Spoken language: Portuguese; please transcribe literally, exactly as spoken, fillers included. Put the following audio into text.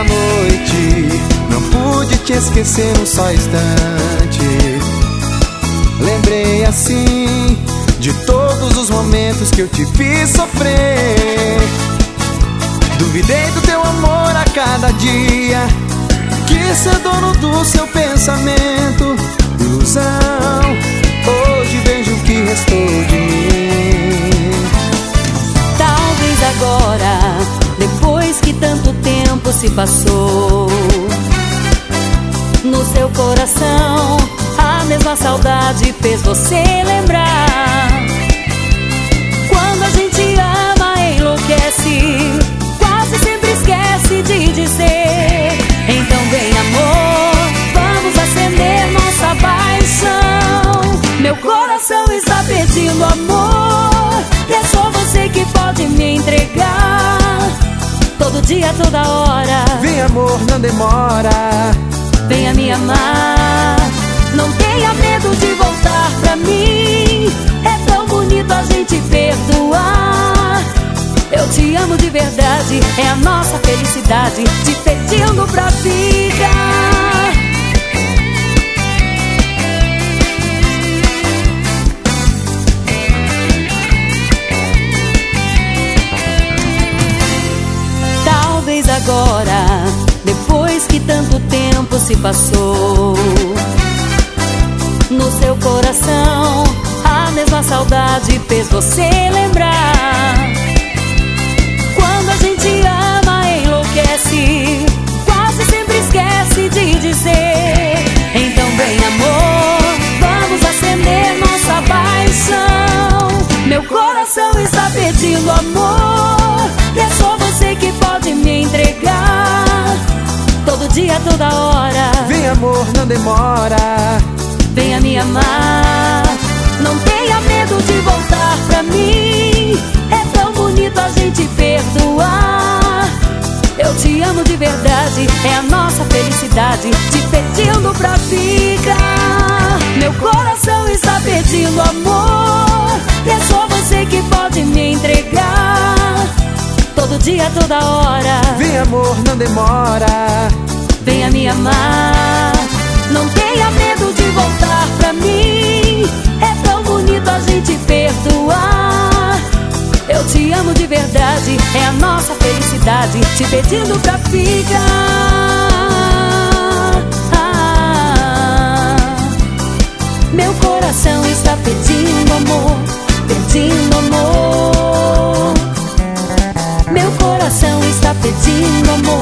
noite, não pude te esquecer um só instante. Lembrei assim de todos os momentos que eu te fiz sofrer. Duvidei do teu amor a cada dia, quis ser dono do seu pensamento. Ilusão, hoje vejo o que restou de mim. Talvez agora, depois que tanto tempo se passou, no seu coração a mesma saudade fez você lembrar. Quando a gente ama, enlouquece, quase sempre esquece de dizer. Então vem, amor, vamos acender nossa paixão. Meu coração está pedindo amor, e é só você que pode me entregar. Todo dia, toda hora. Vem, amor, não demora. Venha me amar. Não tenha medo de voltar pra mim. É tão bonito a gente perdoar. Eu te amo de verdade, é a nossa felicidade, te pedindo pra ficar. Talvez agora, depois que tanto tempo se passou, no seu coração a mesma saudade fez você lembrar. Quando a gente ama, enlouquece, quase sempre esquece de dizer. Então vem, amor, vamos acender nossa paixão. Meu coração está pedindo amor, e é só você que pode me entregar. Todo dia, toda hora. Vem, amor, não demora. Venha me amar. Não tenha medo de voltar pra mim. É tão bonito a gente perdoar. Eu te amo de verdade, é a nossa felicidade, te pedindo pra ficar. Meu coração está pedindo amor, e é só você que pode me entregar. Todo dia, toda hora. Vem, amor, não demora. Venha me amar. Não tenha medo de voltar pra mim. É tão bonito a gente perdoar. Eu te amo de verdade, é a nossa felicidade, te pedindo pra ficar. ah, Meu coração está pedindo amor, pedindo amor. Meu coração está pedindo amor.